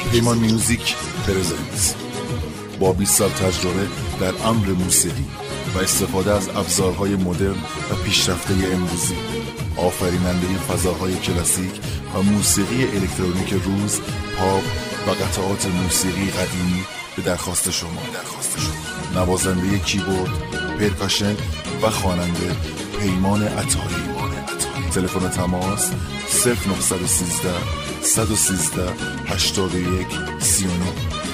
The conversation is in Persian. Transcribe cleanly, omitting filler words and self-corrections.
پیمان میوزیک پرزنت با 20 سال تجربه در امر موسیقی و استفاده از ابزارهای مدرن و پیشرفته امروزی، آفریننده فضاهای کلاسیک و موسیقی الکترونیک روز، پاپ و قطعات موسیقی قدیمی به درخواست شما. نوازنده کیبورد، پرکاشن و خواننده پیمان عطایی. تلفن تماس 0913 113 81 39.